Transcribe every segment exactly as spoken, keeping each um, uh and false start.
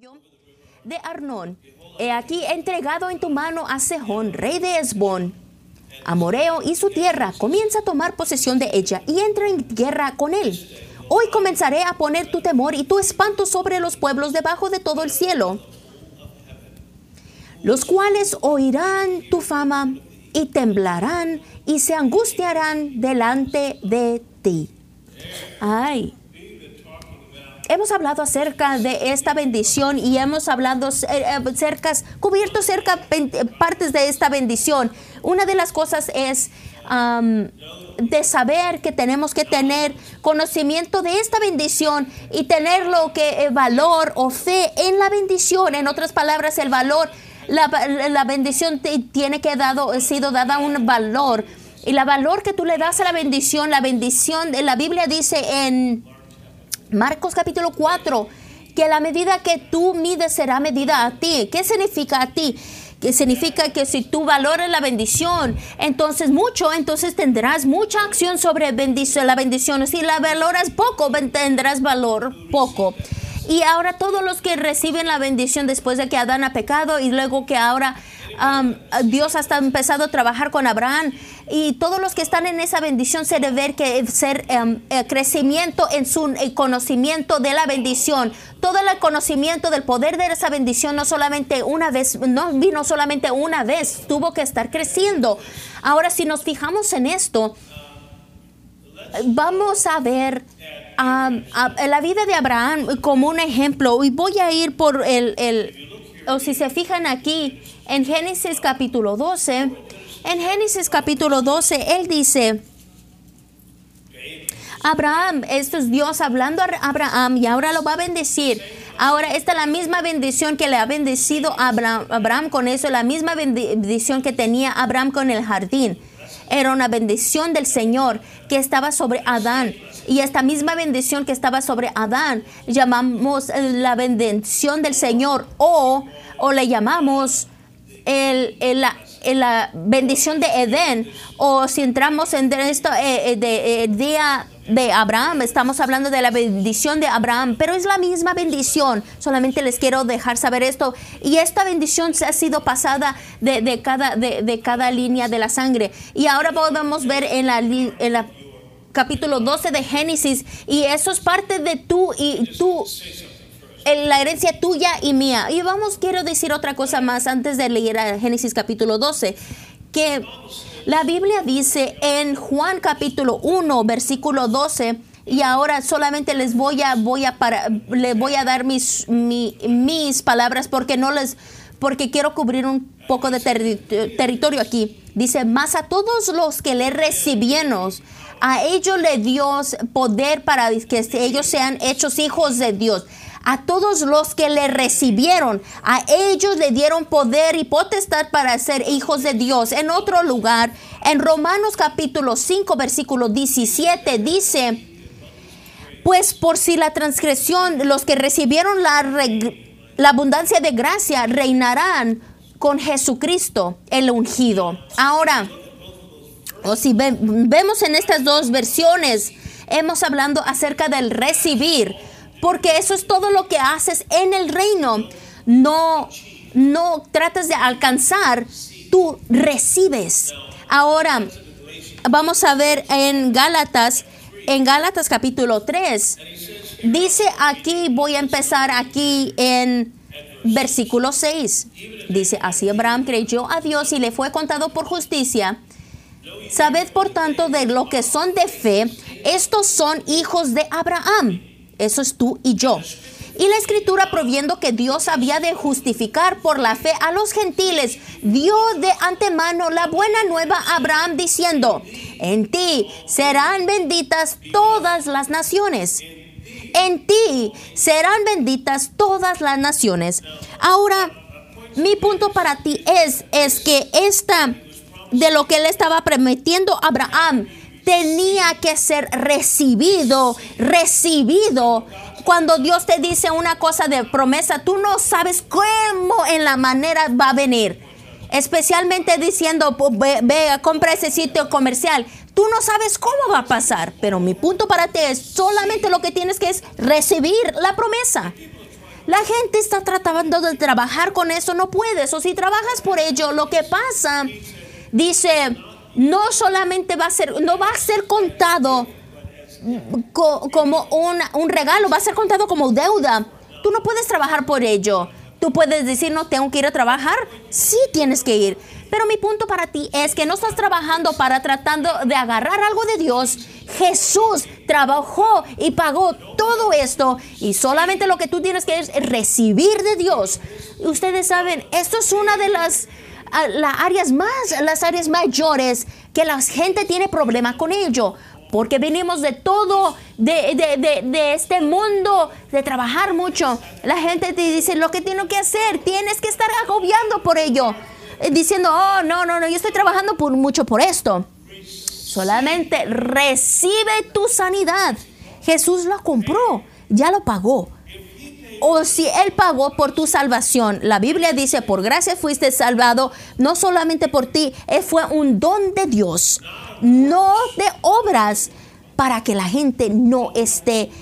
tuyo de Arnón. He aquí entregado en tu mano a Sejón, rey de Hesbón, amorreo, y su tierra. Comienza a tomar posesión de ella y entra en guerra con él. Hoy comenzaré a poner tu temor y tu espanto sobre los pueblos debajo de todo el cielo, los cuales oirán tu fama y temblarán y se angustiarán delante de ti. Ay. Hemos hablado acerca de esta bendición y hemos hablado cerca, cubierto cerca partes de esta bendición. Una de las cosas es um, de saber que tenemos que tener conocimiento de esta bendición y tener lo que eh, valor o fe en la bendición. En otras palabras, el valor, la, la bendición te, tiene que dado, sido dada un valor. Y la valor que tú le das a la bendición, la bendición, la Biblia dice en Marcos capítulo cuatro, que la medida que tú mides será medida a ti. ¿Qué significa a ti? Que significa que si tú valoras la bendición, entonces mucho, entonces tendrás mucha acción sobre bendición, la bendición. Si la valoras poco, tendrás valor poco. Y ahora todos los que reciben la bendición después de que Adán ha pecado y luego que ahora um, Dios hasta ha empezado a trabajar con Abraham, y todos los que están en esa bendición se debe ver que ser um, eh, crecimiento en su eh, conocimiento de la bendición. Todo el conocimiento del poder de esa bendición no solamente una vez, no vino solamente una vez, tuvo que estar creciendo. Ahora, si nos fijamos en esto, vamos a ver um, a, la vida de Abraham como un ejemplo. Y voy a ir por el, el, o si se fijan aquí, en Génesis capítulo doce, en Génesis capítulo doce, él dice, Abraham, esto es Dios hablando a Abraham y ahora lo va a bendecir. Ahora, esta es la misma bendición que le ha bendecido a Abraham, Abraham con eso, la misma bendición que tenía Abraham con el jardín. Era una bendición del Señor que estaba sobre Adán. Y esta misma bendición que estaba sobre Adán, llamamos la bendición del Señor o, o le llamamos el, el, la, la bendición de Edén. O si entramos en esto eh, de, eh, día de Abraham, estamos hablando de la bendición de Abraham, pero es la misma bendición. Solamente les quiero dejar saber esto. Y esta bendición se ha sido pasada de, de, cada, de, de cada línea de la sangre. Y ahora podemos ver en la, en la capítulo doce de Génesis, y eso es parte de tú y tú, en la herencia tuya y mía. Y vamos, quiero decir otra cosa más antes de leer a Génesis capítulo doce, que la Biblia dice en Juan capítulo uno, versículo doce, y ahora solamente les voy a, voy a, para, les voy a dar mis, mi, mis palabras porque no les, porque quiero cubrir un poco de terri- territorio aquí. Dice, mas a todos los que le recibieron, a ellos le dio poder para que ellos sean hechos hijos de Dios. A todos los que le recibieron, a ellos le dieron poder y potestad para ser hijos de Dios. En otro lugar, en Romanos capítulo cinco, versículo diecisiete, dice, pues por si la transgresión, los que recibieron la, la abundancia de gracia reinarán con Jesucristo, el ungido. Ahora, o si ve, vemos en estas dos versiones, hemos hablando acerca del recibir, porque eso es todo lo que haces en el reino. No, no tratas de alcanzar, tú recibes. Ahora, vamos a ver en Gálatas, en Gálatas capítulo tres. Dice aquí, voy a empezar aquí en versículo seis. Dice, así Abraham creyó a Dios y le fue contado por justicia. Sabed por tanto de lo que son de fe, estos son hijos de Abraham. Eso es tú y yo. Y la escritura, proviendo que Dios había de justificar por la fe a los gentiles, dio de antemano la buena nueva a Abraham diciendo, en ti serán benditas todas las naciones. En ti serán benditas todas las naciones. Ahora, mi punto para ti es, es que esta, de lo que él estaba prometiendo a Abraham, tenía que ser recibido, recibido. Cuando Dios te dice una cosa de promesa, tú no sabes cómo en la manera va a venir. Especialmente diciendo, ve, ve, compra ese sitio comercial. Tú no sabes cómo va a pasar. Pero mi punto para ti es, solamente lo que tienes que es recibir la promesa. La gente está tratando de trabajar con eso, no puedes. O si trabajas por ello, lo que pasa, dice, no solamente va a ser, no va a ser contado co como un, un regalo, va a ser contado como deuda. Tú no puedes trabajar por ello. Tú puedes decir, no tengo que ir a trabajar. Sí tienes que ir. Pero mi punto para ti es que no estás trabajando para tratando de agarrar algo de Dios. Jesús trabajó y pagó todo esto. Y solamente lo que tú tienes que es recibir de Dios. Ustedes saben, esto es una de las, las áreas más, las áreas mayores que la gente tiene problemas con ello. Porque venimos de todo, de, de, de, de este mundo, de trabajar mucho. La gente te dice lo que tienes que hacer. Tienes que estar agobiando por ello. Diciendo, oh, no, no, no, yo estoy trabajando por mucho por esto. Solamente recibe tu sanidad. Jesús lo compró, ya lo pagó. O si Él pagó por tu salvación, la Biblia dice, por gracia fuiste salvado, no solamente por ti, Él fue un don de Dios, no de obras, para que la gente no esté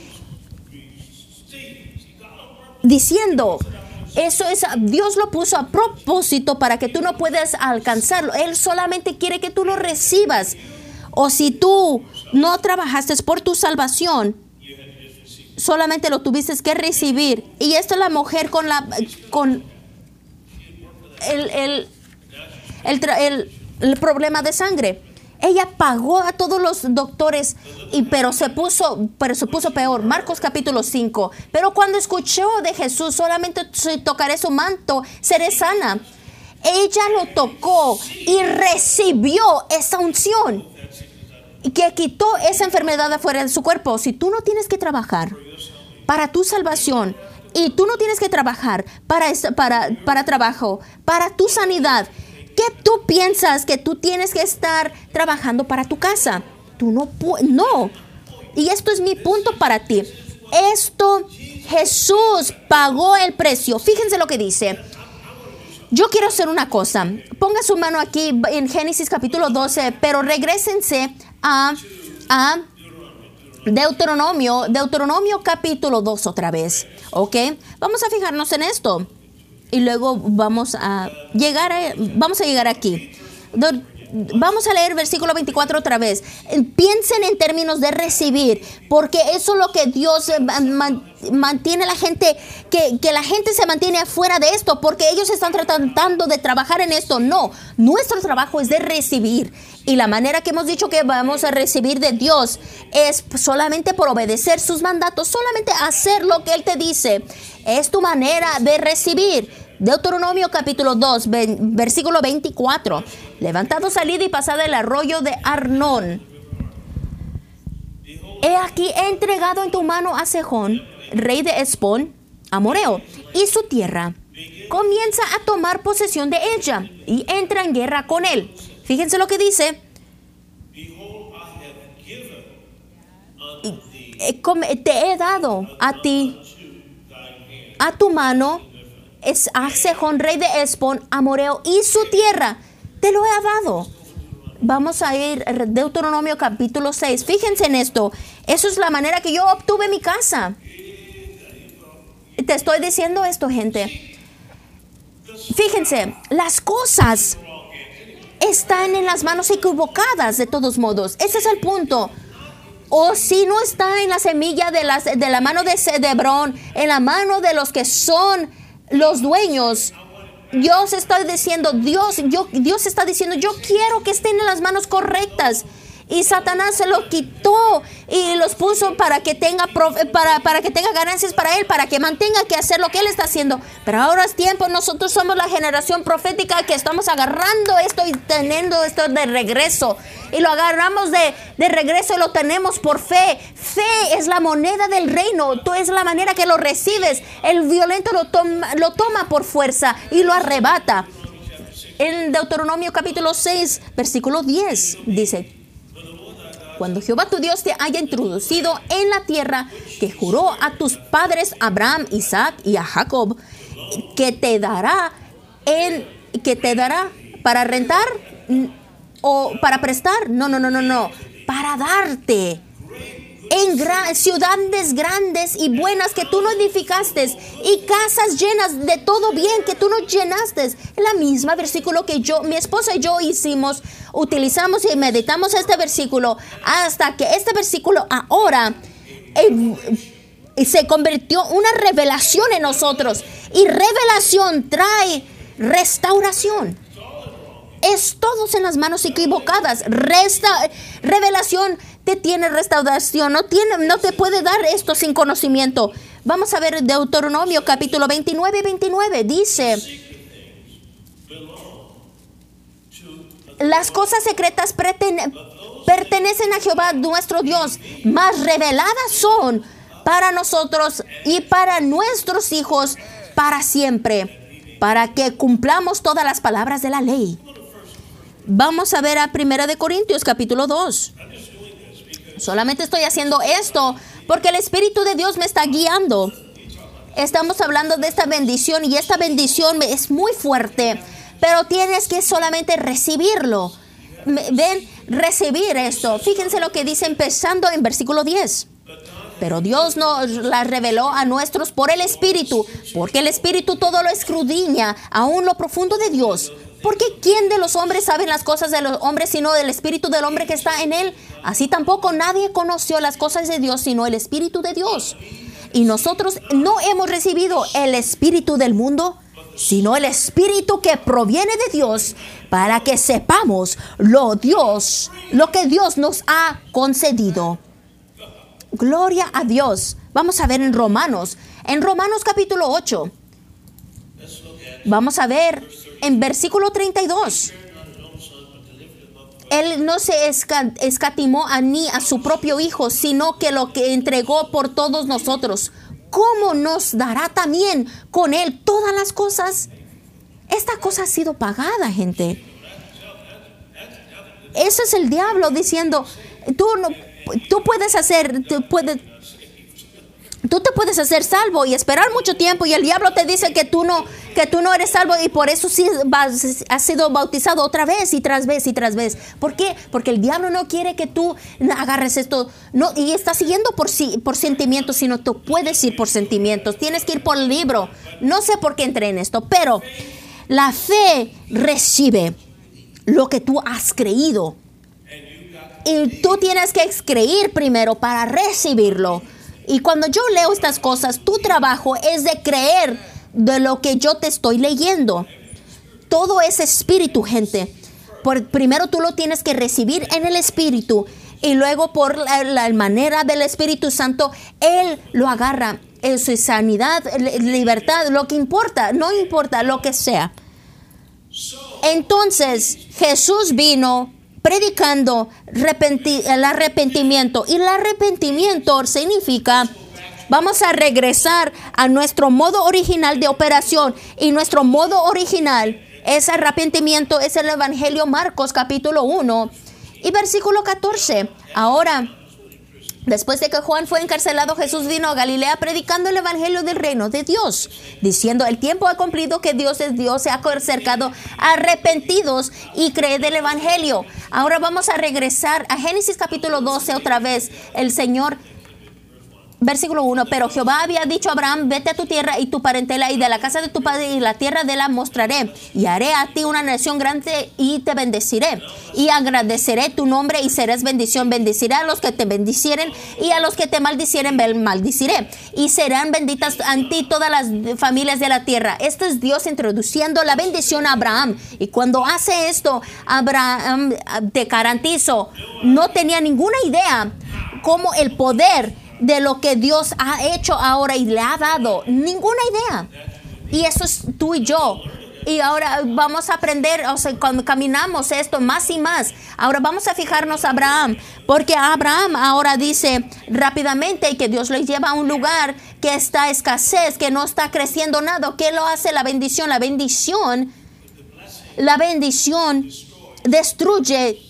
diciendo, eso es, Dios lo puso a propósito para que tú no puedas alcanzarlo. Él solamente quiere que tú lo recibas. O si tú no trabajaste por tu salvación, solamente lo tuviste que recibir. Y esto es la mujer con la con el, el, el, el, el problema de sangre. Ella pagó a todos los doctores, y, pero, se puso, pero se puso peor. Marcos capítulo cinco. Pero cuando escuchó de Jesús, solamente si tocaré su manto, seré sana. Ella lo tocó y recibió esa unción que quitó esa enfermedad afuera de su cuerpo. Si tú no tienes que trabajar para tu salvación, y tú no tienes que trabajar para, para, para trabajo, para tu sanidad, ¿qué tú piensas que tú tienes que estar trabajando para tu casa? Tú no puedes, no. Y esto es mi punto para ti. Esto, Jesús pagó el precio. Fíjense lo que dice. Yo quiero hacer una cosa. Ponga su mano aquí en Génesis capítulo doce, pero regrésense a, a Deuteronomio, Deuteronomio capítulo dos otra vez. ¿Ok? Vamos a fijarnos en esto. Y luego vamos a llegar a, vamos a llegar aquí. Vamos a leer versículo veinticuatro otra vez. Piensen en términos de recibir, porque eso es lo que Dios mantiene a la gente, que, que la gente se mantiene afuera de esto, porque ellos están tratando de trabajar en esto. No, nuestro trabajo es de recibir. Y la manera que hemos dicho que vamos a recibir de Dios es solamente por obedecer sus mandatos, solamente hacer lo que Él te dice. Es tu manera de recibir. Deuteronomio capítulo dos, versículo veinticuatro. Levantado, salid y pasad el arroyo de Arnón. He aquí he entregado en tu mano a Sejón, rey de Hesbón, amorreo, y su tierra. Comienza a tomar posesión de ella y entra en guerra con él. Fíjense lo que dice. Te he dado a ti, a tu mano, es a Sejón, rey de Hesbón, amorreo, y su tierra. Te lo he dado. Vamos a ir a Deuteronomio capítulo seis. Fíjense en esto. Eso es la manera que yo obtuve mi casa. Te estoy diciendo esto, gente. Fíjense, las cosas están en las manos equivocadas de todos modos. Ese es el punto. O si no está en la semilla de, las, de la mano de Hebrón, en la mano de los que son los dueños. Dios está diciendo, Dios, yo, Dios está diciendo, yo quiero que estén en las manos correctas. Y Satanás se lo quitó y los puso para que tenga para, para que tenga ganancias para él, para que mantenga que hacer lo que él está haciendo. Pero ahora es tiempo, nosotros somos la generación profética que estamos agarrando esto y teniendo esto de regreso. Y lo agarramos de, de regreso y lo tenemos por fe. Fe es la moneda del reino. Tú es la manera que lo recibes. El violento lo toma, lo toma por fuerza y lo arrebata. En Deuteronomio capítulo seis, versículo diez, dice: cuando Jehová tu Dios te haya introducido en la tierra que juró a tus padres Abraham, Isaac y a Jacob, que te dará en, que te dará para rentar o para prestar, no, no, no, no, no, para darte en gran, ciudades grandes y buenas que tú no edificaste, y casas llenas de todo bien que tú no llenaste. Es la misma versículo que yo, mi esposa y yo hicimos, utilizamos y meditamos este versículo hasta que este versículo ahora eh, se convirtió en una revelación en nosotros, y revelación trae restauración. Es todos en las manos equivocadas. Resta, revelación te tiene restauración. No, tiene, no te puede dar esto sin conocimiento. Vamos a ver Deuteronomio capítulo veintinueve, veintinueve. Dice: las cosas secretas pertene, pertenecen a Jehová nuestro Dios, mas reveladas son para nosotros y para nuestros hijos para siempre, para que cumplamos todas las palabras de la ley. Vamos a ver a Primera de Corintios capítulo dos. Solamente estoy haciendo esto porque el Espíritu de Dios me está guiando. Estamos hablando de esta bendición, y esta bendición es muy fuerte, pero tienes que solamente recibirlo. Ven, recibir esto. Fíjense lo que dice empezando en versículo diez. Pero Dios nos la reveló a nuestros por el Espíritu, porque el Espíritu todo lo escudriña, aún lo profundo de Dios. Porque ¿quién de los hombres sabe las cosas de los hombres sino del Espíritu del hombre que está en él? Así tampoco nadie conoció las cosas de Dios sino el Espíritu de Dios. Y nosotros no hemos recibido el espíritu del mundo, sino el Espíritu que proviene de Dios, para que sepamos lo Dios, lo que Dios nos ha concedido. Gloria a Dios. Vamos a ver en Romanos, en Romanos capítulo ocho. Vamos a ver en versículo treinta y dos. Él no se esca- escatimó a ni a su propio Hijo, sino que lo que entregó por todos nosotros. ¿Cómo nos dará también con Él todas las cosas? Esta cosa ha sido pagada, gente. Eso es el diablo diciendo, tú no, tú puedes hacer, tú puedes... Tú te puedes hacer salvo y esperar mucho tiempo, y el diablo te dice que tú no, que tú no eres salvo, y por eso sí vas, has sido bautizado otra vez y tras vez y tras vez. ¿Por qué? Porque el diablo no quiere que tú agarres esto, no, y estás siguiendo por, por sentimientos, sino tú puedes ir por sentimientos. Tienes que ir por el libro. No sé por qué entré en esto, pero la fe recibe lo que tú has creído, y tú tienes que creer primero para recibirlo. Y cuando yo leo estas cosas, tu trabajo es de creer de lo que yo te estoy leyendo. Todo es espíritu, gente. Por, primero tú lo tienes que recibir en el Espíritu, y luego por la, la manera del Espíritu Santo, Él lo agarra en su sanidad, libertad, lo que importa, no importa lo que sea. Entonces Jesús vino predicando arrepenti- el arrepentimiento, y el arrepentimiento significa vamos a regresar a nuestro modo original de operación, y nuestro modo original es arrepentimiento, es el Evangelio Marcos capítulo uno y versículo catorce. Ahora, después de que Juan fue encarcelado, Jesús vino a Galilea predicando el evangelio del reino de Dios, diciendo: el tiempo ha cumplido que Dios es Dios, se ha acercado, arrepentidos y creed el evangelio. Ahora vamos a regresar a Génesis capítulo doce otra vez. El Señor, versículo uno, pero Jehová había dicho a Abraham: vete a tu tierra y tu parentela y de la casa de tu padre y la tierra de la mostraré, y haré a ti una nación grande y te bendeciré, y agradeceré tu nombre y serás bendición. Bendeciré a los que te bendicieren, y a los que te maldicieren maldiciré, y serán benditas en ti todas las familias de la tierra. Esto es Dios introduciendo la bendición a Abraham, y cuando hace esto, Abraham, te garantizo, no tenía ninguna idea cómo el poder de lo que Dios ha hecho ahora y le ha dado, ninguna idea. Y eso es tú y yo. Y ahora vamos a aprender, o sea, cuando caminamos esto más y más. Ahora vamos a fijarnos a Abraham, porque Abraham ahora dice rápidamente que Dios le lleva a un lugar que está escasez, que no está creciendo nada. ¿Qué lo hace la bendición? La bendición, la bendición destruye,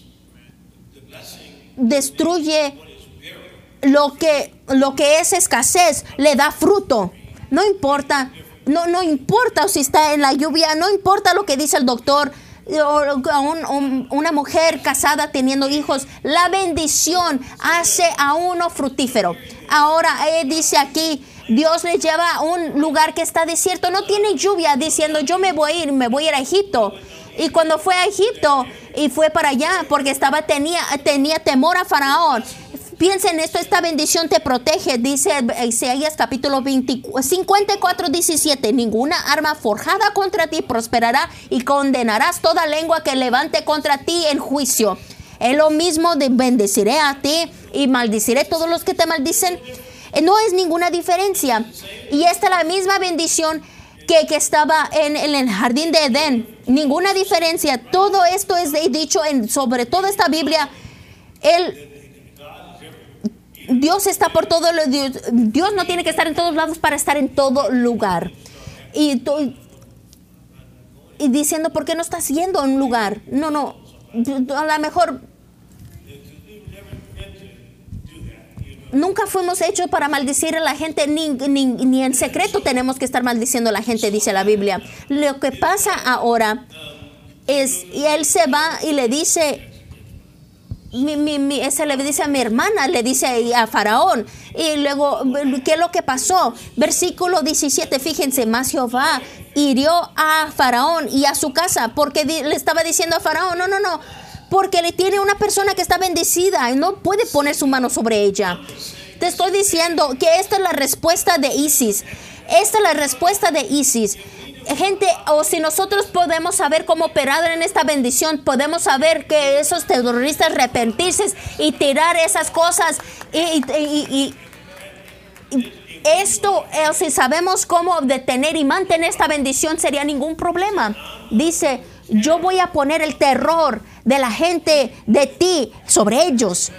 destruye lo que, lo que es escasez, le da fruto. No importa, no, no importa si está en la lluvia, no importa lo que dice el doctor, a un, un, una mujer casada teniendo hijos, la bendición hace a uno fructífero. Ahora él dice aquí, Dios le lleva a un lugar que está desierto, no tiene lluvia, diciendo yo me voy a ir, me voy a ir a Egipto. Y cuando fue a Egipto y fue para allá porque estaba tenía, tenía temor a Faraón. Piensen esto, esta bendición te protege, dice Isaías capítulo cincuenta y cuatro, diecisiete. Ninguna arma forjada contra ti prosperará y condenarás toda lengua que levante contra ti en juicio. Es lo mismo de bendeciré a ti y maldiciré a todos los que te maldicen. No es ninguna diferencia. Y esta es la misma bendición que, que estaba en, en el jardín de Edén. Ninguna diferencia. Todo esto es dicho en, sobre toda esta Biblia. El Dios está por todo. Dios, Dios no tiene que estar en todos lados para estar en todo lugar. Y, y diciendo, ¿por qué no estás yendo a un lugar? No, no. A lo mejor nunca fuimos hechos para maldecir a la gente, ni, ni, ni en secreto tenemos que estar maldiciendo a la gente, dice la Biblia. Lo que pasa ahora es, y él se va y le dice, mi, mi, mi, ese le dice a mi hermana, le dice a Faraón, y luego, ¿qué es lo que pasó? Versículo diecisiete, fíjense, más Jehová hirió a Faraón y a su casa, porque di, le estaba diciendo a Faraón, no, no, no, porque le tiene una persona que está bendecida y no puede poner su mano sobre ella. Te estoy diciendo que esta es la respuesta de ISIS. Esta es la respuesta de ISIS. Gente, o si nosotros podemos saber cómo operar en esta bendición, podemos saber que esos terroristas arrepentirse y tirar esas cosas. Y, y, y, y esto, o si sabemos cómo detener y mantener esta bendición, sería ningún problema. Dice, yo voy a poner el terror de la gente de ti sobre ellos.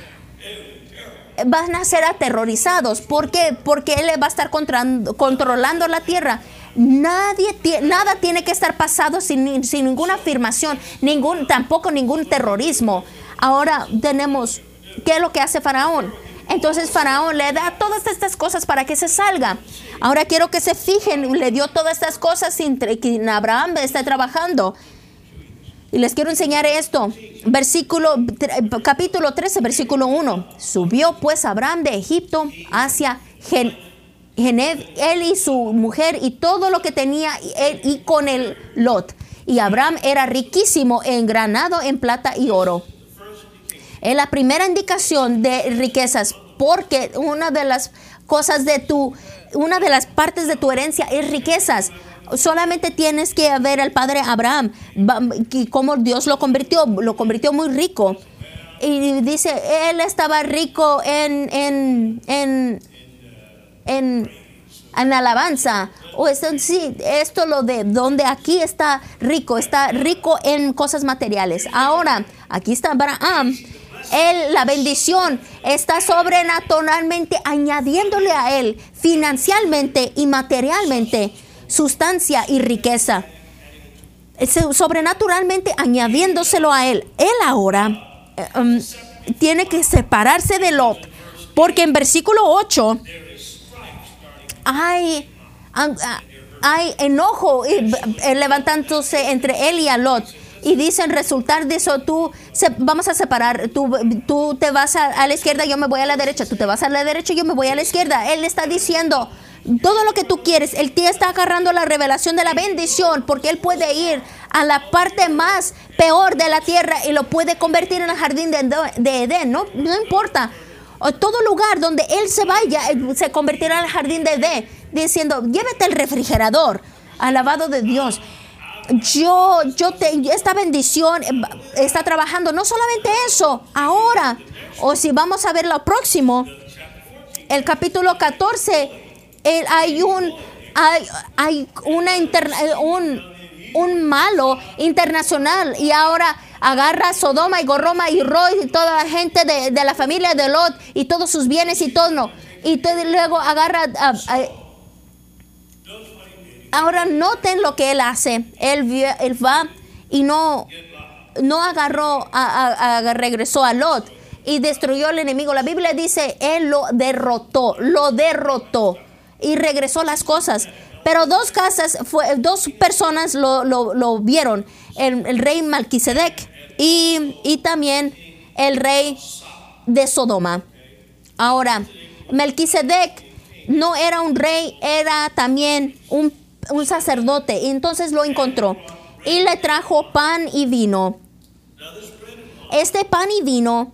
Van a ser aterrorizados. ¿Por qué? Porque Él va a estar contra, controlando la tierra. Nadie, nada tiene que estar pasado sin, sin ninguna afirmación, ningún, tampoco ningún terrorismo. Ahora tenemos, ¿qué es lo que hace Faraón? Entonces Faraón le da todas estas cosas para que se salga. Ahora quiero que se fijen, le dio todas estas cosas sin que Abraham esté trabajando. Y les quiero enseñar esto. Versículo, capítulo trece, versículo uno. Subió pues Abraham de Egipto hacia Gen, Genev, él y su mujer y todo lo que tenía, él y con el Lot. Y Abraham era riquísimo en granado, en plata y oro. Es la primera indicación de riquezas, porque una de las cosas de tu, una de las partes de tu herencia es riquezas. Solamente tienes que ver al padre Abraham, cómo Dios lo convirtió, lo convirtió muy rico. Y dice, él estaba rico en, en, en, en, en alabanza. O esto, sí, esto lo de donde aquí está rico, está rico en cosas materiales. Ahora, aquí está Abraham. Él, la bendición está sobrenaturalmente añadiéndole a él financieramente y materialmente sustancia y riqueza, sobrenaturalmente añadiéndoselo a él. Él ahora um, tiene que separarse de Lot, porque en versículo ocho hay, hay enojo levantándose entre él y a Lot. Y dicen, resultar de eso, tú, se, vamos a separar, tú, tú te vas a, a la izquierda, yo me voy a la derecha, tú te vas a la derecha, yo me voy a la izquierda. Él está diciendo, todo lo que tú quieres, el tío está agarrando la revelación de la bendición, porque él puede ir a la parte más peor de la tierra y lo puede convertir en el jardín de, de Edén, ¿no? No importa. O todo lugar donde él se vaya, se convertirá en el jardín de Edén, diciendo, llévate el refrigerador, alabado de Dios. Yo, yo te, esta bendición está trabajando, no solamente eso, ahora, o si vamos a ver lo próximo, el capítulo catorce, el, hay un, hay, hay una interna, un, un malo internacional y ahora agarra Sodoma y Gomorra y Roy y toda la gente de, de la familia de Lot y todos sus bienes y todo, no, y todo, luego agarra a, a, ahora noten lo que él hace. Él, él va y no, no agarró, a, a, a, regresó a Lot y destruyó al enemigo. La Biblia dice, él lo derrotó, lo derrotó y regresó las cosas. Pero dos casas, fue, dos personas lo, lo, lo vieron, el, el rey Melquisedec y, y también el rey de Sodoma. Ahora, Melquisedec no era un rey, era también un, un sacerdote. Y entonces lo encontró y le trajo pan y vino. Este pan y vino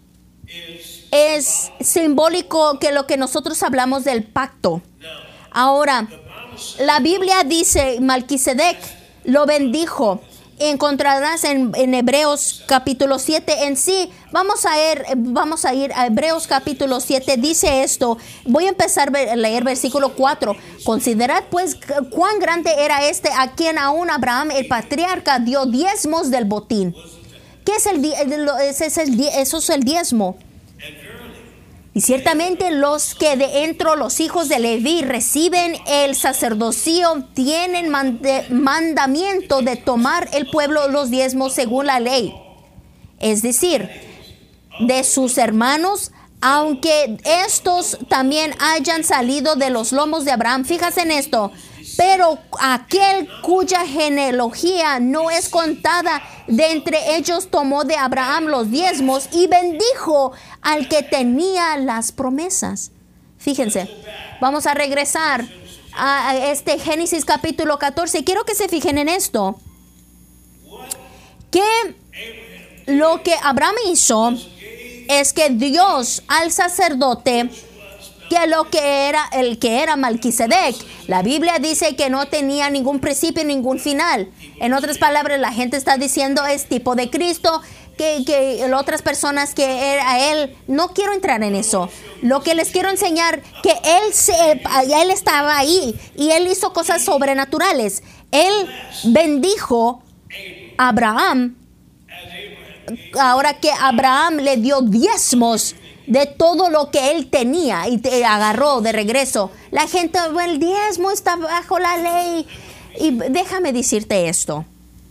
es simbólico que lo que nosotros hablamos del pacto. Ahora, la Biblia dice, Melquisedec lo bendijo. Encontrarás en, en Hebreos capítulo siete en sí. Vamos a ir, vamos a ir a Hebreos capítulo siete. Dice esto. Voy a empezar a leer versículo cuatro. Considerad pues cuán grande era este a quien aún Abraham el patriarca dio diezmos del botín. ¿Qué es el, ese es el, eso es el diezmo? Y ciertamente los que de entre los hijos de Leví reciben el sacerdocio tienen mand- mandamiento de tomar el pueblo los diezmos según la ley. Es decir, de sus hermanos, aunque estos también hayan salido de los lomos de Abraham. Fíjate en esto. Pero aquel cuya genealogía no es contada, de entre ellos tomó de Abraham los diezmos y bendijo al que tenía las promesas. Fíjense, vamos a regresar a este Génesis capítulo catorce. Quiero que se fijen en esto. Que lo que Abraham hizo es que Dios al sacerdote, que lo que era el que era Melquisedec, la Biblia dice que no tenía ningún principio, ningún final. En otras palabras, la gente está diciendo es tipo de Cristo, que, que otras personas que era él. No quiero entrar en eso. Lo que les quiero enseñar, que él, se, él estaba ahí y él hizo cosas sobrenaturales. Él bendijo a Abraham. Ahora que Abraham le dio diezmos de todo lo que él tenía y te agarró de regreso. La gente, bueno, el diezmo está bajo la ley. Y déjame decirte esto.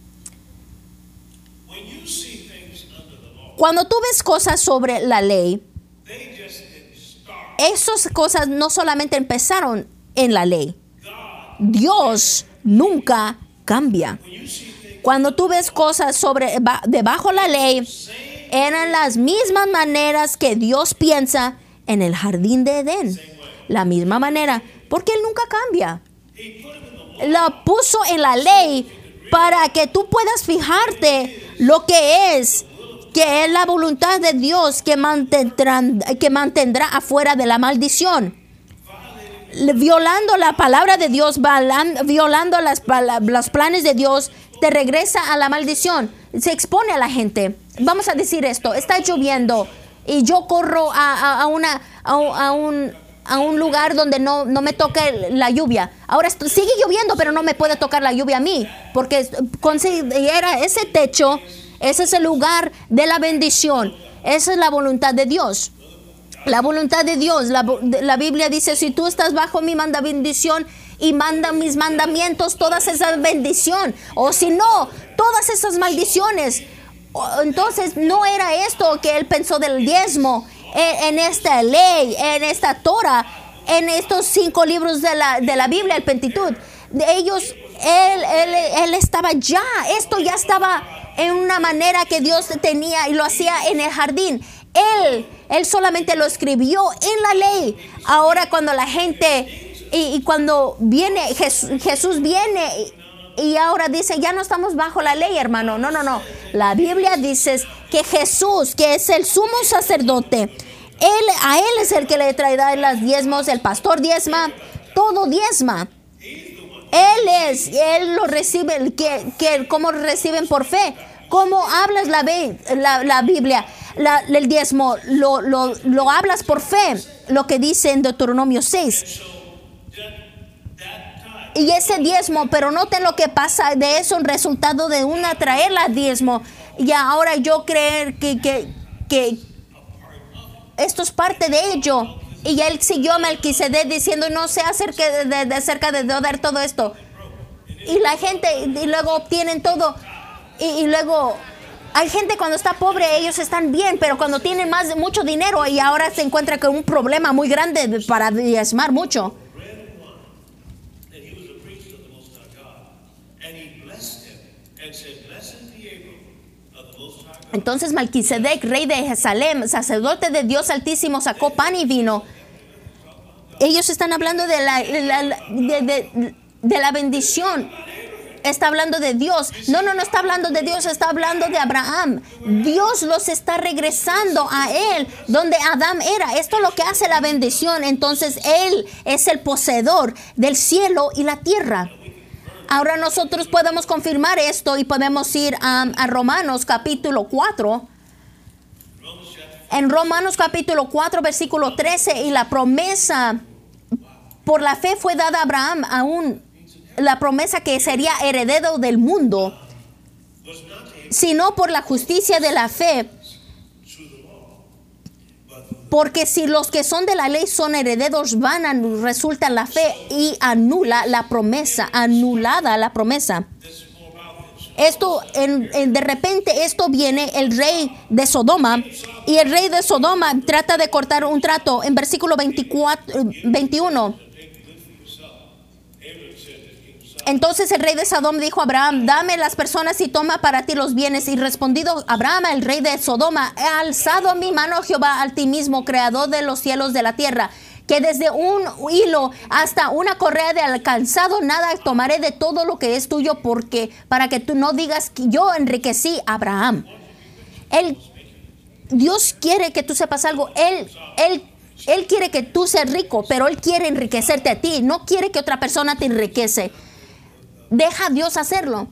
Cuando tú ves cosas sobre la ley, esas cosas no solamente empezaron en la ley. Dios nunca cambia. Cuando tú ves cosas sobre debajo de la ley, eran las mismas maneras que Dios piensa en el jardín de Edén. La misma manera, porque Él nunca cambia. La puso en la ley para que tú puedas fijarte lo que es, que es la voluntad de Dios que mantendrá, que mantendrá afuera de la maldición. Violando la palabra de Dios, violando las, los planes de Dios, te regresa a la maldición. Se expone a la gente. Vamos a decir esto, está lloviendo y yo corro a, a, a, una, a, a, un, a un lugar donde no, no me toque la lluvia. Ahora esto, sigue lloviendo, pero no me puede tocar la lluvia a mí, porque considera ese techo, ese es el lugar de la bendición. Esa es la voluntad de Dios. La voluntad de Dios, la, la Biblia dice, si tú estás bajo mi manda bendición y manda mis mandamientos, todas esas bendición, o si no, todas esas maldiciones. Entonces no era esto que él pensó del diezmo en, en esta ley, en esta Torah, en estos cinco libros de la, de la Biblia, el Pentateuch. De ellos, él, él, él estaba ya, esto ya estaba en una manera que Dios tenía y lo hacía en el jardín. Él, él solamente lo escribió en la ley. Ahora cuando la gente, y, y cuando viene, Jesús, Jesús viene y ahora dice, ya no estamos bajo la ley, hermano. No, no, no. La Biblia dice que Jesús, que es el sumo sacerdote, él, a él es el que le traerá las diezmos, el pastor diezma, todo diezma. Él es, él lo recibe, que, que, ¿cómo reciben por fe? ¿Cómo hablas la, la, la Biblia? La, el diezmo, lo, lo, lo hablas por fe, lo que dice en Deuteronomio seis. Y ese diezmo, pero noten lo que pasa de eso, un resultado de una traer la diezmo. Y ahora yo creer que, que, que esto es parte de ello. Y él siguió a Melquisedec diciendo, no sé acerca de, de, de, acerca de dar todo esto. Y la gente, y luego obtienen todo. Y, y luego, hay gente cuando está pobre, ellos están bien, pero cuando tienen más, mucho dinero y ahora se encuentra con un problema muy grande para diezmar mucho. Entonces Melquisedec, rey de Salem, sacerdote de Dios Altísimo, sacó pan y vino. Ellos están hablando de la, de la, de, de, de la bendición. Está hablando de Dios. No, no, no está hablando de Dios, está hablando de Abraham. Dios los está regresando a él, donde Adán era. Esto es lo que hace la bendición. Entonces él es el poseedor del cielo y la tierra. Ahora nosotros podemos confirmar esto y podemos ir a, a Romanos capítulo cuatro. En Romanos capítulo cuatro, versículo trece, y la promesa por la fe fue dada a Abraham, aún la promesa que sería heredero del mundo, sino por la justicia de la fe. Porque si los que son de la ley son herederos, van a resulta la fe y anula la promesa, anulada la promesa. Esto, en, en, de repente, esto viene el rey de Sodoma, y el rey de Sodoma trata de cortar un trato en versículo veinticuatro, veintiuno. Entonces el rey de Sodoma dijo a Abraham: dame las personas y toma para ti los bienes. Y respondido Abraham, el rey de Sodoma: he alzado mi mano a Jehová, al ti mismo, creador de los cielos de la tierra, que desde un hilo hasta una correa de alcanzado nada tomaré de todo lo que es tuyo, porque para que tú no digas que yo enriquecí a Abraham. Él, Dios quiere que tú sepas algo. Él, él, él quiere que tú seas rico, pero Él quiere enriquecerte a ti. No quiere que otra persona te enriquece. Deja a Dios hacerlo.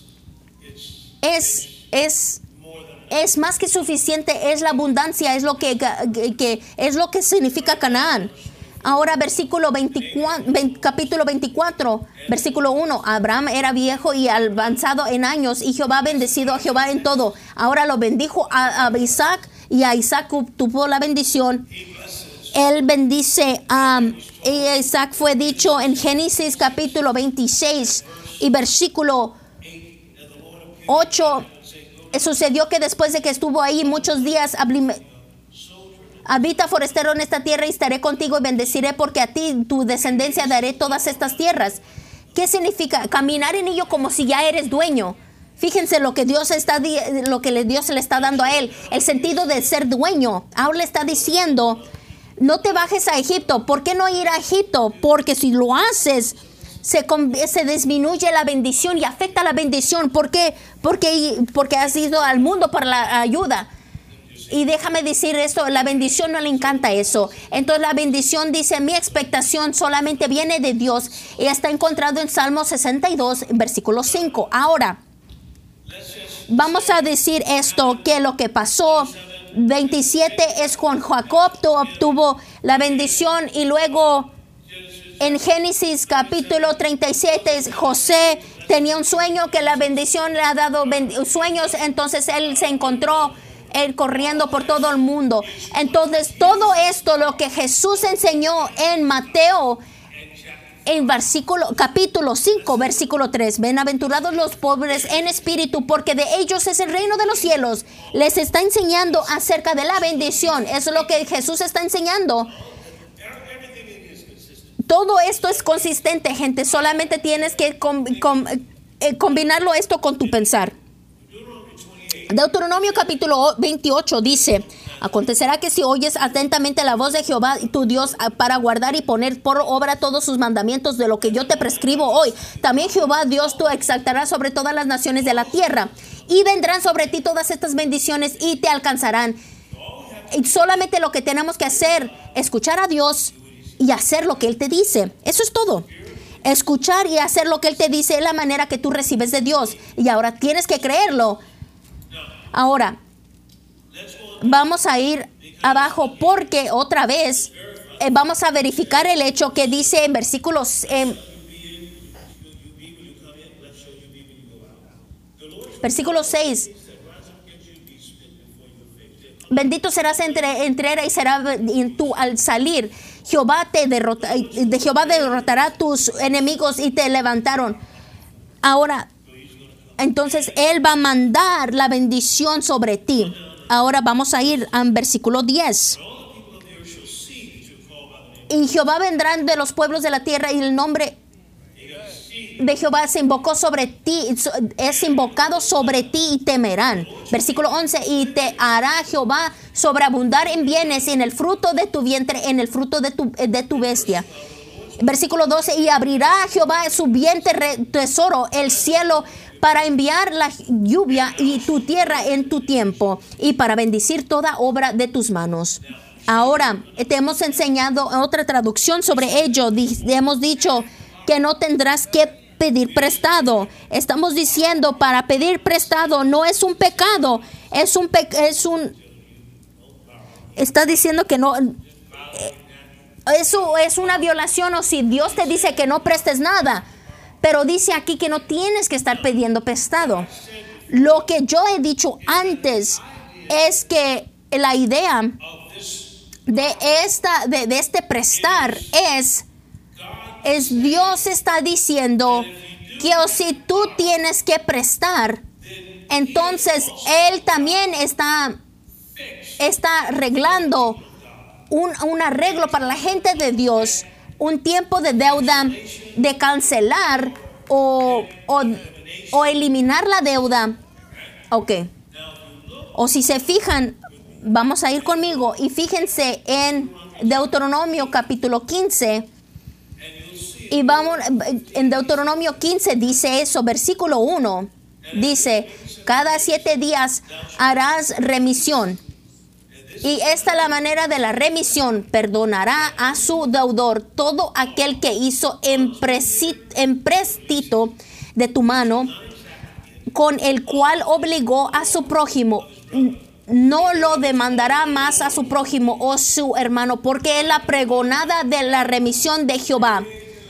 Es, es, es más que suficiente. Es la abundancia. Es lo que, que, que es lo que significa Canaán. Ahora versículo veinticuatro, veinte, capítulo veinticuatro, versículo uno. Abraham era viejo y avanzado en años, y Jehová bendecido a Jehová en todo. Ahora lo bendijo a, a Isaac, y a Isaac tuvo la bendición. Él bendice a um, Isaac. Fue dicho en Génesis capítulo veintiséis y versículo ocho. Sucedió que después de que estuvo ahí muchos días, habita forastero en esta tierra, y estaré contigo y bendeciré, porque a ti tu descendencia daré todas estas tierras. ¿Qué significa? Caminar en ello como si ya eres dueño. Fíjense lo que Dios está lo que Dios le está dando a él, el sentido de ser dueño. Ahora le está diciendo: no te bajes a Egipto. ¿Por qué no ir a Egipto? Porque si lo haces, se, se disminuye la bendición y afecta la bendición. ¿Por qué? Porque, porque has ido al mundo para la ayuda. Y déjame decir esto, la bendición no le encanta eso. Entonces la bendición dice: mi expectación solamente viene de Dios. Y está encontrado en Salmo sesenta y dos, versículo cinco. Ahora, vamos a decir esto, que lo que pasó veintisiete es con Jacob, obtuvo la bendición, y luego en Génesis capítulo treinta y siete, José tenía un sueño que la bendición le ha dado sueños, entonces él se encontró él corriendo por todo el mundo. Entonces todo esto lo que Jesús enseñó en Mateo, en versículo, capítulo cinco, versículo tres. Bienaventurados los pobres en espíritu, porque de ellos es el reino de los cielos. Les está enseñando acerca de la bendición. Eso es lo que Jesús está enseñando. Todo esto es consistente, gente. Solamente tienes que com, com, eh, combinarlo esto con tu pensar. Deuteronomio capítulo veintiocho dice: acontecerá que si oyes atentamente la voz de Jehová tu Dios para guardar y poner por obra todos sus mandamientos de lo que yo te prescribo hoy, también Jehová Dios tú exaltará sobre todas las naciones de la tierra, y vendrán sobre ti todas estas bendiciones y te alcanzarán. Y solamente lo que tenemos que hacer, escuchar a Dios y hacer lo que Él te dice. Eso es todo. Escuchar y hacer lo que Él te dice es la manera que tú recibes de Dios. Y ahora tienes que creerlo. Ahora, vamos a ir abajo, porque otra vez eh, vamos a verificar el hecho que dice en versículos, eh, versículo seis. Bendito serás entre, entre y será tú al salir. Jehová te derrota, de Jehová derrotará a tus enemigos y te levantaron. Ahora, entonces Él va a mandar la bendición sobre ti. Ahora vamos a ir al versículo diez. Y Jehová vendrá de los pueblos de la tierra, y el nombre de Jehová se invocó sobre ti, es invocado sobre ti y temerán. Versículo once, y te hará Jehová sobreabundar en bienes, en el fruto de tu vientre, en el fruto de tu, de tu bestia. Versículo doce, y abrirá Jehová su vientre tesoro, el cielo, para enviar la lluvia y tu tierra en tu tiempo, y para bendecir toda obra de tus manos. Ahora, te hemos enseñado otra traducción sobre ello. Hemos dicho que no tendrás que pedir prestado. Estamos diciendo, para pedir prestado no es un pecado, es un pe es un está diciendo que no, eso es una violación, o si Dios te dice que no prestes nada, pero dice aquí que no tienes que estar pidiendo prestado. Lo que yo he dicho antes es que la idea de esta de, de este prestar es es Dios está diciendo que o si tú tienes que prestar, entonces Él también está, está arreglando un, un arreglo para la gente de Dios, un tiempo de deuda, de cancelar o, o, o eliminar la deuda. Ok. O si se fijan, vamos a ir conmigo y fíjense en Deuteronomio capítulo quince. Y vamos, en Deuteronomio quince dice eso, versículo uno, dice, cada siete días harás remisión. Y esta es la manera de la remisión, perdonará a su deudor todo aquel que hizo empréstito de tu mano, con el cual obligó a su prójimo. No lo demandará más a su prójimo o su hermano, porque es la pregonada de la remisión de Jehová.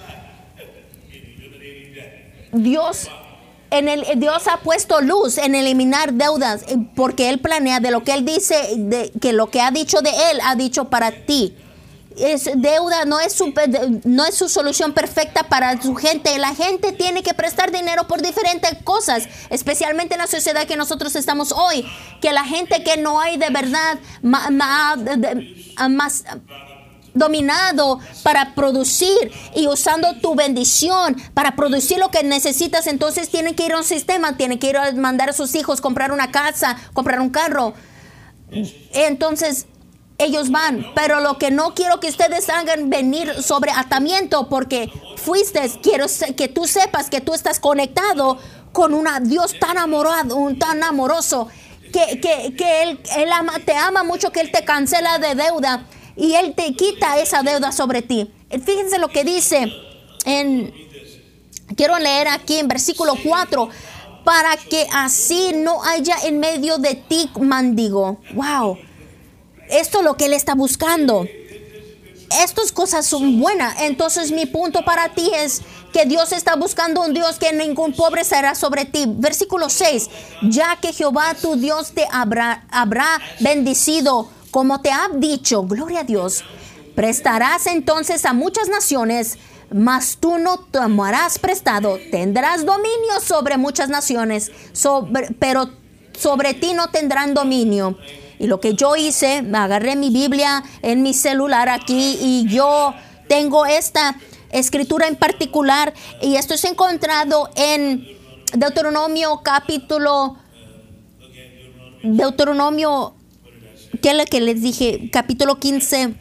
Dios, en el, Dios ha puesto luz en eliminar deudas, porque Él planea de lo que Él dice, de, que lo que ha dicho de Él, ha dicho para ti. Es deuda, no es, su, no es su solución perfecta para su gente. La gente tiene que prestar dinero por diferentes cosas, especialmente en la sociedad que nosotros estamos hoy, que la gente que no hay de verdad ma, ma, de, de, más dominado para producir y usando tu bendición para producir lo que necesitas, entonces tienen que ir a un sistema, tienen que ir a mandar a sus hijos comprar una casa, comprar un carro. Entonces ellos van, pero lo que no quiero que ustedes hagan venir sobre atamiento, porque fuiste, quiero que tú sepas que tú estás conectado con un Dios tan amoroso, un tan amoroso, que, que, que él, él ama, te ama mucho, que Él te cancela de deuda y Él te quita esa deuda sobre ti. Fíjense lo que dice en, quiero leer aquí en versículo cuatro, para que así no haya en medio de ti mendigo. Wow, esto es lo que Él está buscando. Estas cosas son buenas. Entonces mi punto para ti es que Dios está buscando un Dios que ningún pobre será sobre ti. Versículo seis, ya que Jehová tu Dios te habrá, habrá bendecido como te ha dicho, gloria a Dios, prestarás entonces a muchas naciones, mas tú no tomarás prestado, tendrás dominio sobre muchas naciones, sobre, pero sobre ti no tendrán dominio. Y lo que yo hice, me agarré mi Biblia en mi celular aquí y yo tengo esta escritura en particular, y esto es encontrado en Deuteronomio capítulo, Deuteronomio, ¿qué es lo que les dije? Capítulo quince.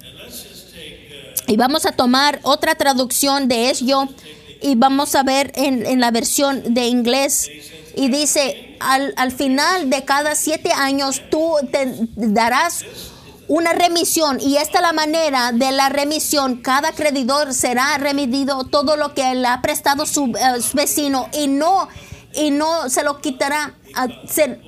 Y vamos a tomar otra traducción de ello y vamos a ver en, en la versión de inglés. Y dice, al, al final de cada siete años tú te darás una remisión, y esta es la manera de la remisión. Cada acreedor será remitido todo lo que le ha prestado su, uh, su vecino, y no, y no se lo quitará a ser,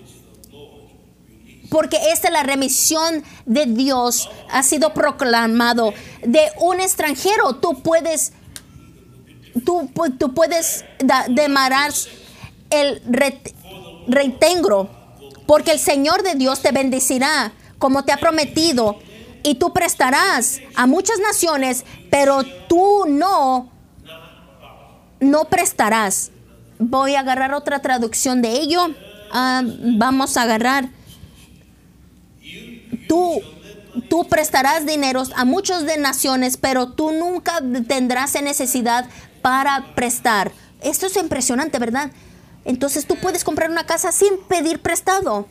porque esta es la remisión de Dios, ha sido proclamado. De un extranjero tú puedes, tú, tú puedes da, demandar el reintegro, porque el Señor de Dios te bendecirá como te ha prometido, y tú prestarás a muchas naciones, pero tú no, no prestarás. Voy a agarrar otra traducción de ello. Uh, vamos a agarrar. Tú, tú prestarás dineros a muchas de naciones, pero tú nunca tendrás necesidad para prestar. Esto es impresionante, ¿verdad? Entonces tú puedes comprar una casa sin pedir prestado.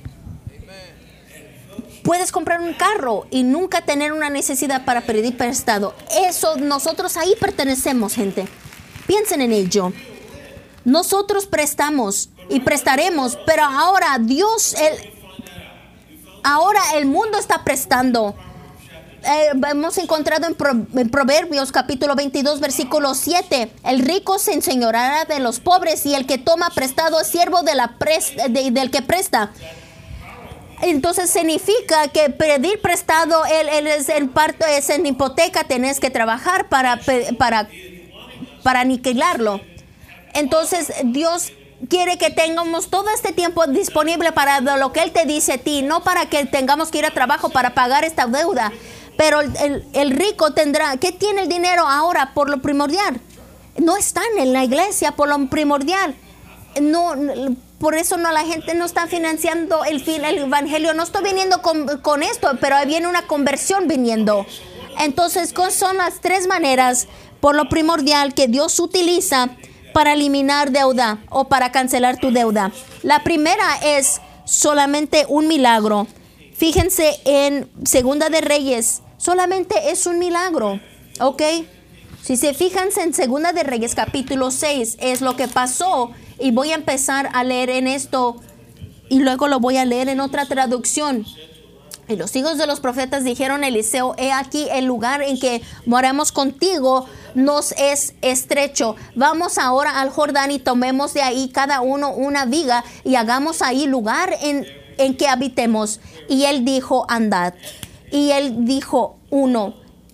Puedes comprar un carro y nunca tener una necesidad para pedir prestado. Eso, nosotros ahí pertenecemos, gente. Piensen en ello. Nosotros prestamos y prestaremos, pero ahora Dios, el, ahora el mundo está prestando. Eh, hemos encontrado en, Pro, en Proverbios capítulo veintidós, versículo siete. El rico se enseñoreará de los pobres y el que toma prestado es siervo de la pres, de, del que presta. Entonces significa que pedir prestado él, él es en parte es en hipoteca, tenés que trabajar para, para, para aniquilarlo. Entonces Dios quiere que tengamos todo este tiempo disponible para lo que Él te dice a ti, no para que tengamos que ir a trabajo para pagar esta deuda. Pero el, el, el rico tendrá, ¿qué tiene el dinero ahora por lo primordial? No están en la iglesia por lo primordial. No, por eso no la gente no está financiando el, el evangelio. No estoy viniendo con, con esto, pero ahí viene una conversión viniendo. Entonces, son las tres maneras por lo primordial que Dios utiliza para eliminar deuda o para cancelar tu deuda. La primera es solamente un milagro. Fíjense en Segunda de Reyes, solamente es un milagro, ¿ok? Si se fijan en Segunda de Reyes capítulo seis, es lo que pasó. Y voy a empezar a leer en esto y luego lo voy a leer en otra traducción. Y los hijos de los profetas dijeron a Eliseo: he aquí el lugar en que moramos contigo nos es estrecho. Vamos ahora al Jordán y tomemos de ahí cada uno una viga y hagamos ahí lugar en, en que habitemos. Y él dijo: andad. Y él dijo: uno,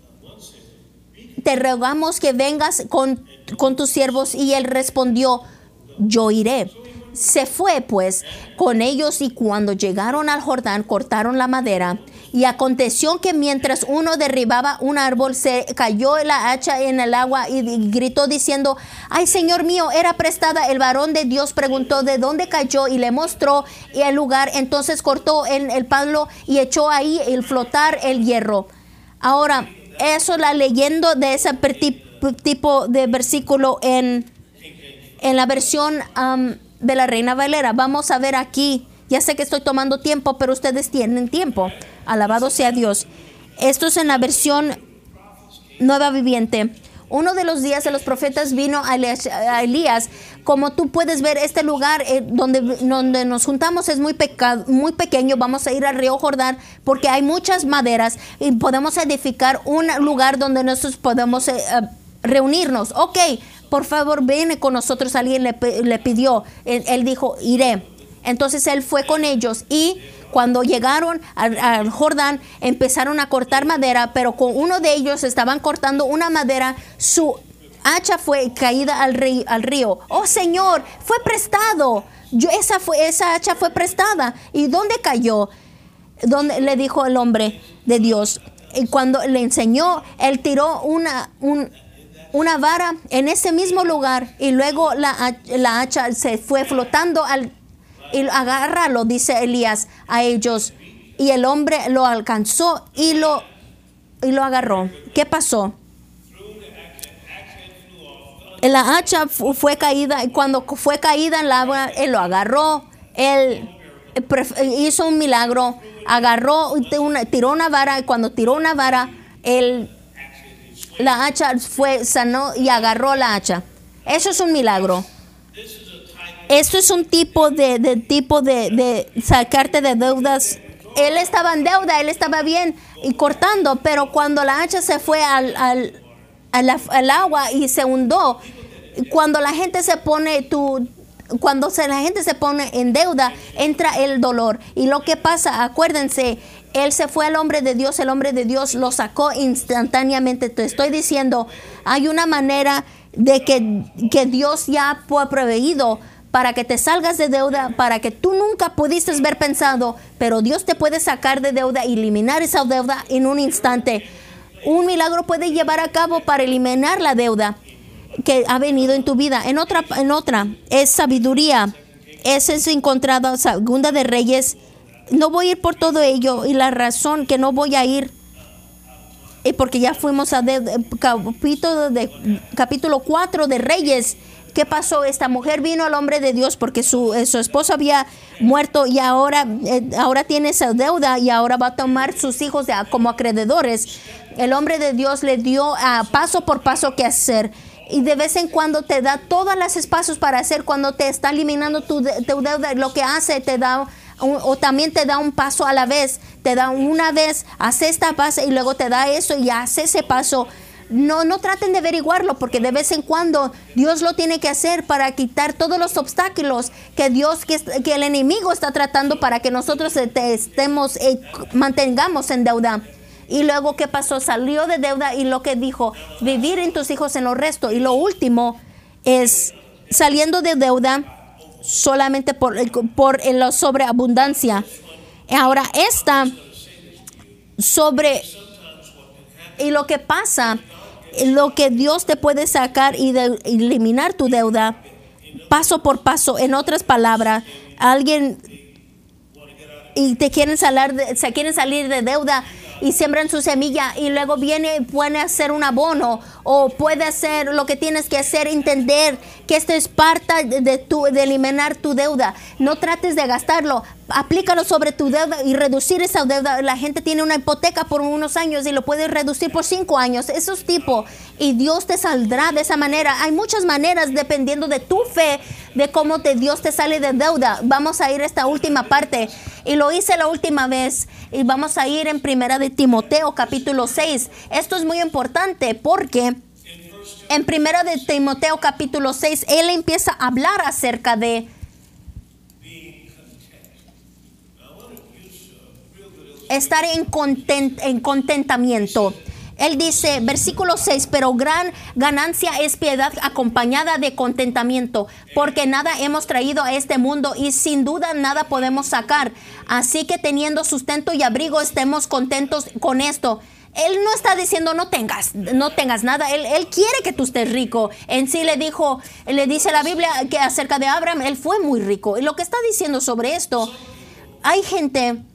te rogamos que vengas con, con tus siervos. Y él respondió: yo iré. Se fue pues con ellos, y cuando llegaron al Jordán cortaron la madera. Y aconteció que mientras uno derribaba un árbol, se cayó la hacha en el agua y gritó diciendo: ay, Señor mío, era prestada. El varón de Dios preguntó de dónde cayó y le mostró el lugar. Entonces cortó en el palo y echó ahí el flotar el hierro. Ahora, eso la leyendo de ese tipo de versículo en En la versión um, de la Reina Valera. Vamos a ver aquí. Ya sé que estoy tomando tiempo, pero ustedes tienen tiempo. Alabado sea Dios. Esto es en la versión Nueva Viviente. Uno de los días de los profetas vino a Elías. Como tú puedes ver, este lugar eh, donde, donde nos juntamos es muy, peca, muy pequeño. Vamos a ir al río Jordán porque hay muchas maderas y podemos edificar un lugar donde nosotros podemos eh, uh, reunirnos. Ok. Por favor, ven con nosotros. Alguien le, le pidió. Él, él dijo: iré. Entonces él fue con ellos. Y cuando llegaron al, al Jordán, empezaron a cortar madera. Pero con uno de ellos estaban cortando una madera. Su hacha fue caída al río. Al río. Oh, Señor, fue prestado. Yo, esa, fue, esa hacha fue prestada. ¿Y dónde cayó? ¿Dónde? Le dijo el hombre de Dios. Y cuando le enseñó, él tiró una... Un, una vara en ese mismo lugar, y luego la, la hacha se fue flotando al, y agárralo, dice Elías a ellos, y el hombre lo alcanzó y lo, y lo agarró. ¿Qué pasó? La hacha fue caída, y cuando fue caída en el agua, él lo agarró, él hizo un milagro, agarró, una, tiró una vara, y cuando tiró una vara, él la hacha fue, sanó y agarró la hacha. Eso es un milagro. Esto es un tipo de, de tipo de, de sacarte de deudas. Él estaba en deuda, él estaba bien y cortando, pero cuando la hacha se fue al, al, al, al agua y se hundió, cuando la gente se pone tu cuando se, la gente se pone en deuda, entra el dolor. Y lo que pasa, acuérdense, él se fue al hombre de Dios, el hombre de Dios lo sacó instantáneamente. Te estoy diciendo, hay una manera de que, que Dios ya ha proveído para que te salgas de deuda, para que tú nunca pudiste haber pensado, pero Dios te puede sacar de deuda y eliminar esa deuda en un instante. Un milagro puede llevar a cabo para eliminar la deuda que ha venido en tu vida. En otra, en otra es sabiduría. Ese es encontrado Segunda de Reyes. No voy a ir por todo ello, y la razón que no voy a ir es porque ya fuimos a de, capítulo, de, capítulo cuatro de Reyes, ¿Qué pasó? Esta mujer vino al hombre de Dios porque su, eh, su esposo había muerto y ahora, eh, ahora tiene esa deuda y ahora va a tomar sus hijos de, como acreedores. El hombre de Dios le dio uh, paso por paso qué hacer. Y de vez en cuando te da todos los espacios para hacer cuando te está eliminando tu, de, tu deuda. Lo que hace te da, un, o también te da un paso a la vez. Te da una vez, hace esta base y luego te da eso y hace ese paso. No, no traten de averiguarlo porque de vez en cuando Dios lo tiene que hacer para quitar todos los obstáculos que Dios, que, que el enemigo está tratando para que nosotros estemos, eh, mantengamos en deuda. Y luego, ¿qué pasó? Salió de deuda y lo que dijo, vivir en tus hijos en lo resto. Y lo último es saliendo de deuda solamente por, por la sobreabundancia. Ahora, esta sobre... Y lo que pasa, lo que Dios te puede sacar y de, eliminar tu deuda, paso por paso. En otras palabras, alguien y te quieren salir de, se quieren salir de deuda y siembran su semilla y luego viene, puede hacer un abono o puede hacer lo que tienes que hacer, entender que esto es parte de, de, tu, de eliminar tu deuda. No trates de gastarlo, aplícalo sobre tu deuda y reducir esa deuda. La gente tiene una hipoteca por unos años y lo puedes reducir por cinco años, esos tipos, y Dios te saldrá de esa manera. Hay muchas maneras dependiendo de tu fe, de cómo te, Dios te sale de deuda. Vamos a ir a esta última parte y lo hice la última vez y vamos a ir en primera de Timoteo capítulo seis. Esto es muy importante porque en primera de Timoteo capítulo seis él empieza a hablar acerca de estar en, content, en contentamiento. Él dice, versículo seis, pero gran ganancia es piedad acompañada de contentamiento, porque nada hemos traído a este mundo y sin duda nada podemos sacar. Así que teniendo sustento y abrigo, estemos contentos con esto. Él no está diciendo no tengas, no tengas nada. Él, él quiere que tú estés rico. En sí le dijo, le dice la Biblia que acerca de Abraham, él fue muy rico. Y lo que está diciendo sobre esto, hay gente...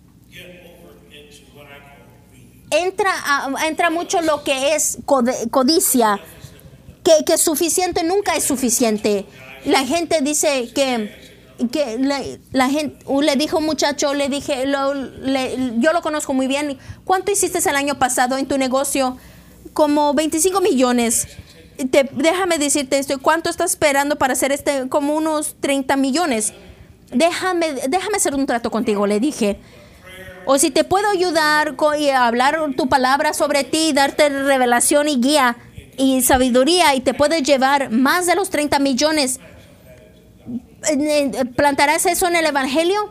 Entra, a, entra mucho lo que es codicia, que, que suficiente nunca es suficiente. La gente dice que, que la, la gente, le dijo un muchacho, le dije, lo, le, yo lo conozco muy bien, ¿cuánto hiciste el año pasado en tu negocio? Como veinticinco millones. Te, déjame decirte esto, ¿cuánto estás esperando para hacer este? Como unos treinta millones. Déjame, déjame hacer un trato contigo, le dije. O si te puedo ayudar y hablar tu palabra sobre ti, darte revelación y guía y sabiduría y te puedes llevar más de los treinta millones, ¿plantarás eso en el Evangelio?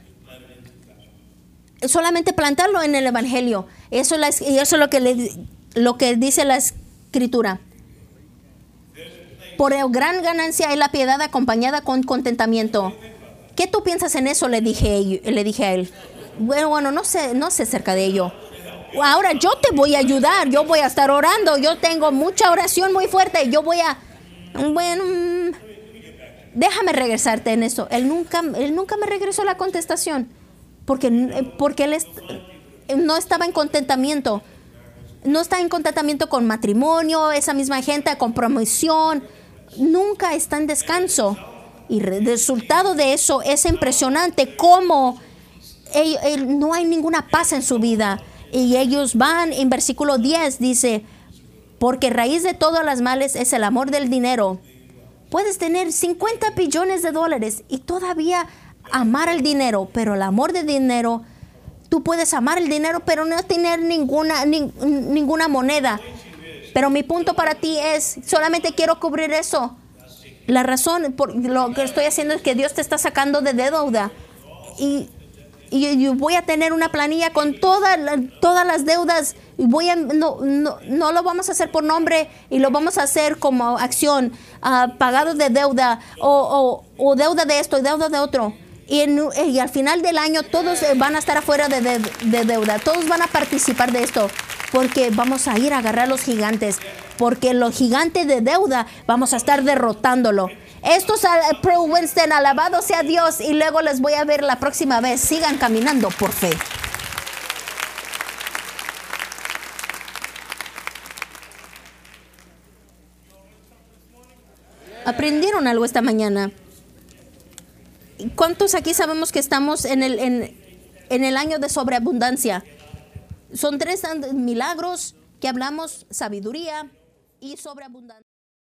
Solamente plantarlo en el Evangelio. Eso es, eso es lo, que le, lo que dice la Escritura. Por gran ganancia es la piedad acompañada con contentamiento. ¿Qué tú piensas en eso? Le dije, le dije a él. Bueno, bueno, no sé, no sé acerca de ello. Ahora yo te voy a ayudar, yo voy a estar orando, yo tengo mucha oración muy fuerte, yo voy a... Bueno, déjame regresarte en eso. Él nunca, él nunca me regresó la contestación, porque, porque él est- no estaba en contentamiento. No está en contentamiento con matrimonio, esa misma gente, con promoción. Nunca está en descanso. Y el resultado de eso es impresionante, cómo... Él, él, no hay ninguna paz en su vida y ellos van en versículo diez, dice, porque raíz de todas las males es el amor del dinero. Puedes tener cincuenta billones de dólares y todavía amar el dinero, pero el amor del dinero, tú puedes amar el dinero pero no tener ninguna, ni, ninguna moneda. Pero mi punto para ti es, solamente quiero cubrir eso. La razón por lo que estoy haciendo es que Dios te está sacando de deuda y Y yo voy a tener una planilla con todas todas las deudas. Y voy a, no, no, no lo vamos a hacer por nombre y lo vamos a hacer como acción, uh, pagado de deuda o, o, o deuda de esto y deuda de otro. Y, en, y al final del año todos van a estar afuera de, de, de deuda. Todos van a participar de esto porque vamos a ir a agarrar a los gigantes. Porque los gigantes de deuda vamos a estar derrotándolo. Esto es Pro Winston, alabado sea Dios, y luego les voy a ver la próxima vez. Sigan caminando por fe. ¿Aprendieron algo esta mañana? ¿Cuántos aquí sabemos que estamos en el, en, en el año de sobreabundancia? Son tres milagros que hablamos: sabiduría y sobreabundancia.